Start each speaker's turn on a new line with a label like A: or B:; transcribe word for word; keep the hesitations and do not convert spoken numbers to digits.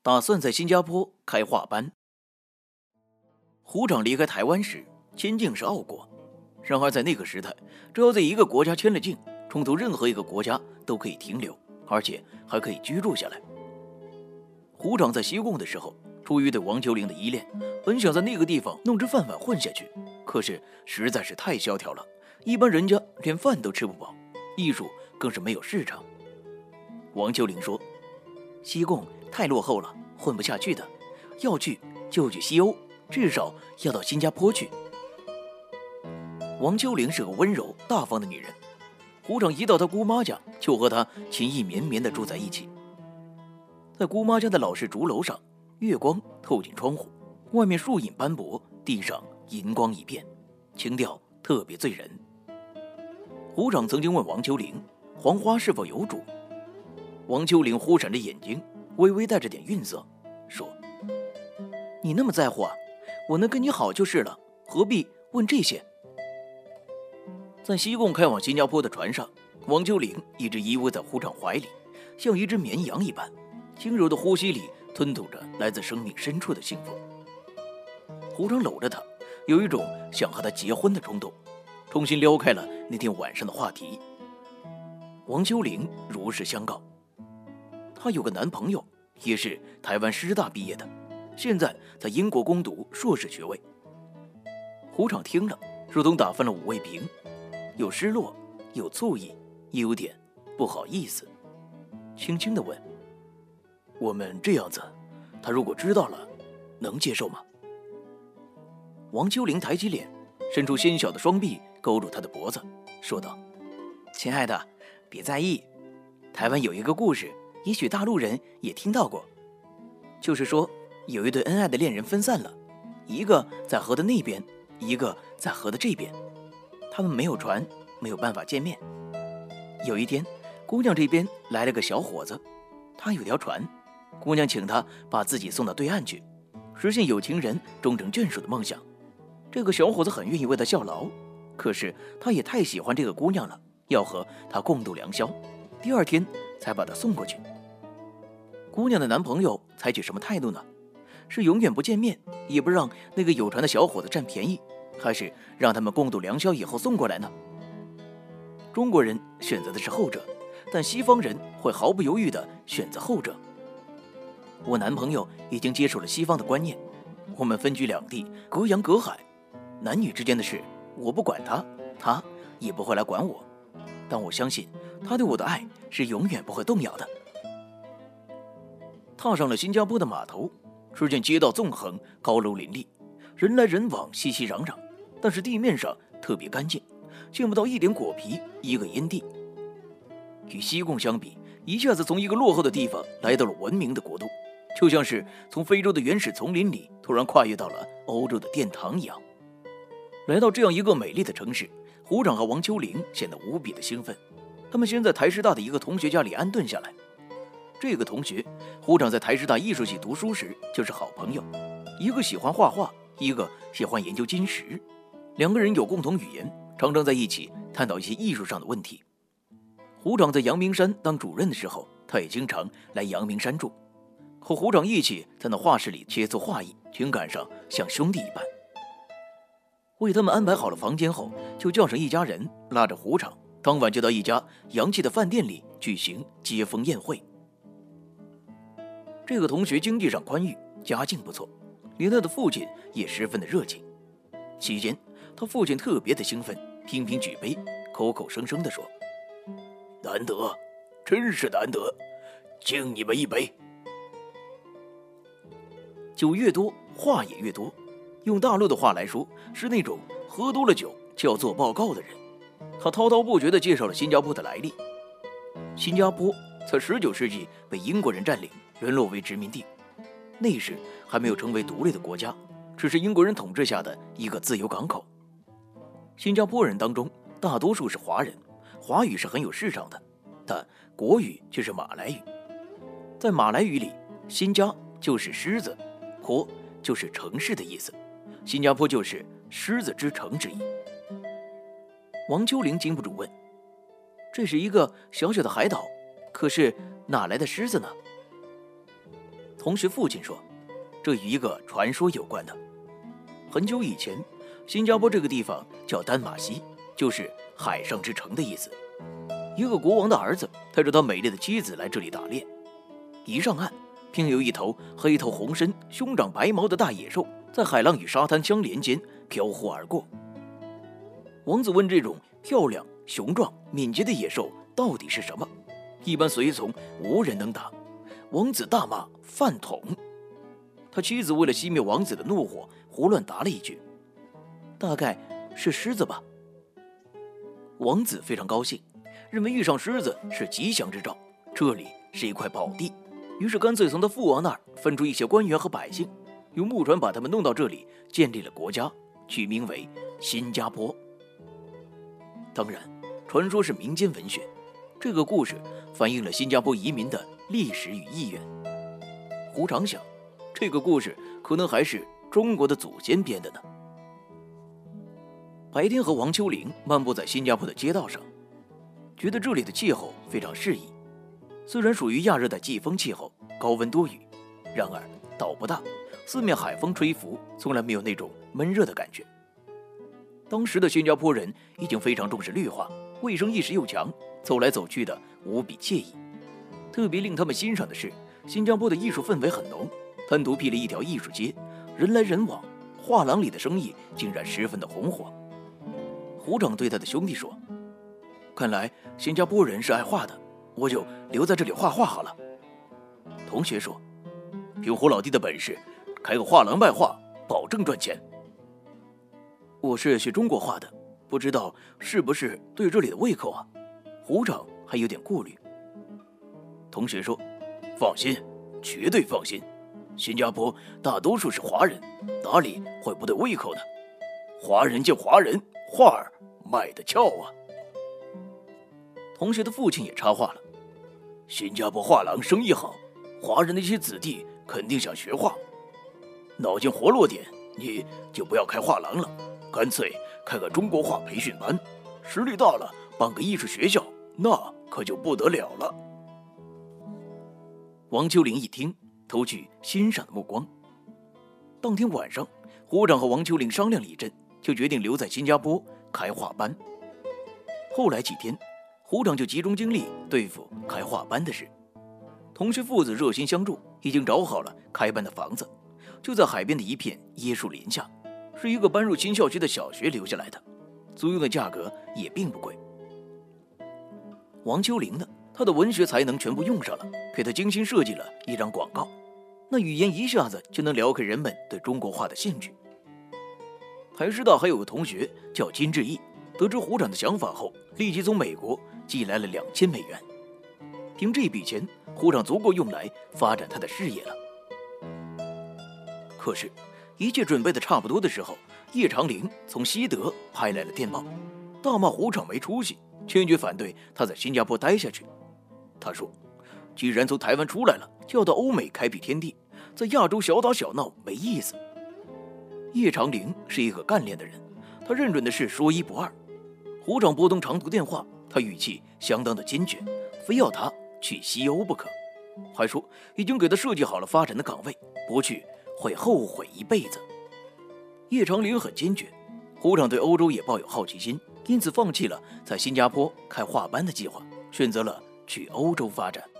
A: 打算在新加坡开画班。胡长离开台湾时，签境是澳国，然而在那个时代，只要在一个国家签了境，冲突任何一个国家都可以停留，而且还可以居住下来。胡长在西贡的时候，出于对王秋玲的依恋，本想在那个地方弄只饭碗混下去，可是实在是太萧条了，一般人家连饭都吃不饱，艺术更是没有市场。王秋玲说，西贡太落后了，混不下去的，要去就去西欧，至少要到新加坡去。王秋玲是个温柔大方的女人，胡长一到她姑妈家，就和她情意绵绵地住在一起。在姑妈家的老式竹楼上，月光透进窗户，外面树影斑驳，地上银光一片，情调特别醉人。胡长曾经问王秋玲，黄花是否有主？王秋玲忽闪着眼睛，微微带着点愠色，说，你那么在乎啊，我能跟你好就是了，何必问这些？在西贡开往新加坡的船上，王秋玲一直依偎在胡长怀里，像一只绵羊一般，轻柔的呼吸里吞吐着来自生命深处的幸福。胡长搂着她，有一种想和她结婚的冲动，重新撩开了那天晚上的话题。王秋玲如实相告，她有个男朋友，也是台湾师大毕业的，现在在英国攻读硕士学位。胡长听了，如同打翻了五味瓶，有失落，有醋意，也有点不好意思，轻轻地问，我们这样子，他如果知道了，能接受吗？王秋玲抬起脸，伸出纤小的双臂勾住他的脖子，说道，亲爱的，别在意，台湾有一个故事，也许大陆人也听到过，就是说有一对恩爱的恋人分散了，一个在河的那边，一个在河的这边，他们没有船，没有办法见面。有一天，姑娘这边来了个小伙子，他有条船，姑娘请他把自己送到对岸去，实现有情人终成眷属的梦想。这个小伙子很愿意为他效劳，可是他也太喜欢这个姑娘了，要和她共度良宵，第二天才把她送过去。姑娘的男朋友采取什么态度呢？是永远不见面，也不让那个有船的小伙子占便宜，还是让他们共度良宵以后送过来呢？中国人选择的是后者，但西方人会毫不犹豫地选择后者。我男朋友已经接受了西方的观念，我们分居两地，隔洋隔海，男女之间的事我不管他，他也不会来管我，但我相信他对我的爱是永远不会动摇的。踏上了新加坡的码头，只见街道纵横，高楼林立，人来人往，熙熙攘攘，但是地面上特别干净，见不到一点果皮，一个烟蒂。与西贡相比，一下子从一个落后的地方来到了文明的国度，就像是从非洲的原始丛林里突然跨越到了欧洲的殿堂一样。来到这样一个美丽的城市，胡长和王秋玲显得无比的兴奋。他们先在台师大的一个同学家里安顿下来。这个同学，胡长在台师大艺术系读书时就是好朋友，一个喜欢画画，一个喜欢研究金石，两个人有共同语言，常常在一起探讨一些艺术上的问题。胡长在阳明山当主任的时候，他也经常来阳明山住，和胡长一起在那画室里切磋画艺，情感上像兄弟一般。为他们安排好了房间后，就叫上一家人，拉着胡长，当晚就到一家洋气的饭店里举行接风宴会。这个同学经济上宽裕，家境不错，连他的父亲也十分的热情。期间，他父亲特别的兴奋，频频举杯，口口声声地说：“难得，真是难得，敬你们一杯。”酒越多，话也越多。用大陆的话来说，是那种喝多了酒就要做报告的人。他滔滔不绝地介绍了新加坡的来历。新加坡在十九世纪被英国人占领，沦落为殖民地，那时还没有成为独立的国家，只是英国人统治下的一个自由港口。新加坡人当中大多数是华人，华语是很有市场的，但国语却是马来语。在马来语里，新加就是狮子，坡就是城市的意思，新加坡就是狮子之城之意。王秋玲禁不住问：“这是一个小小的海岛，可是哪来的狮子呢？” 同学父亲说，这与一个传说有关的。很久以前，新加坡这个地方叫丹马锡，就是海上之城的意思。一个国王的儿子带着他美丽的妻子来这里打猎，一上岸，便有一头黑头红身、胸长白毛的大野兽在海浪与沙滩相连间飘忽而过。王子问这种漂亮、雄壮、敏捷的野兽到底是什么？一般随从无人能答。王子大骂饭桶。他妻子为了熄灭王子的怒火，胡乱答了一句：“大概是狮子吧。”王子非常高兴，认为遇上狮子是吉祥之兆，这里是一块宝地，于是干脆从他父王那儿分出一些官员和百姓，用木船把他们弄到这里，建立了国家，取名为新加坡。当然，传说是民间文学，这个故事反映了新加坡移民的历史与意愿。胡常想，这个故事可能还是中国的祖先编的呢。白天和王秋玲漫步在新加坡的街道上，觉得这里的气候非常适宜。虽然属于亚热带季风气候，高温多雨，然而岛不大，四面海风吹拂，从来没有那种闷热的感觉。当时的新加坡人已经非常重视绿化，卫生意识又强，走来走去的无比惬意。特别令他们欣赏的是，新加坡的艺术氛围很浓，单独辟了一条艺术街，人来人往，画廊里的生意竟然十分的红火。胡长对他的兄弟说：“看来新加坡人是爱画的，我就留在这里画画好了。”同学说：“凭胡老弟的本事，开个画廊卖画，保证赚钱。”我是学中国画的，不知道是不是对这里的胃口啊？胡长还有点顾虑。同学说：“放心，绝对放心，新加坡大多数是华人，哪里会不对胃口呢？华人见华人，画儿卖得俏啊。”同学的父亲也插话了：“新加坡画廊生意好，华人的一些子弟肯定想学画，脑筋活络点，你就不要开画廊了，干脆开个中国画培训班，实力大了办个艺术学校，那可就不得了了。”王秋玲一听，投去欣赏的目光。当天晚上，胡长和王秋玲商量了一阵，就决定留在新加坡开画班。后来几天，胡长就集中精力对付开画班的事。同学父子热心相助，已经找好了开班的房子，就在海边的一片椰树林下，是一个搬入新校区的小学留下来的，租用的价格也并不贵。王秋玲呢，他的文学才能全部用上了，给他精心设计了一张广告，那语言一下子就能撩开人们对中国画的兴趣。台师大还有个同学叫金志毅，得知胡长的想法后，立即从美国寄来了两千美元。凭这笔钱，胡长足够用来发展他的事业了。可是，一切准备的差不多的时候，叶长林从西德派来了电报，大骂胡长没出息，坚决反对他在新加坡待下去。他说：“既然从台湾出来了，就要到欧美开辟天地，在亚洲小打小闹没意思。”叶长林是一个干练的人，他认准的是说一不二。胡长拨通长途电话，他语气相当的坚决，非要他去西欧不可，还说已经给他设计好了发展的岗位，不去会后悔一辈子。叶长林很坚决，胡长对欧洲也抱有好奇心，因此放弃了在新加坡开画班的计划，选择了去欧洲发展。